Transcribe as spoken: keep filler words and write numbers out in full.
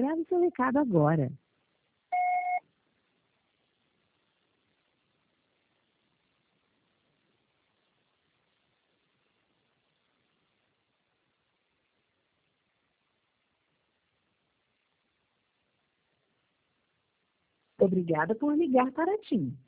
Grave seu recado agora. Obrigada por ligar para TIM.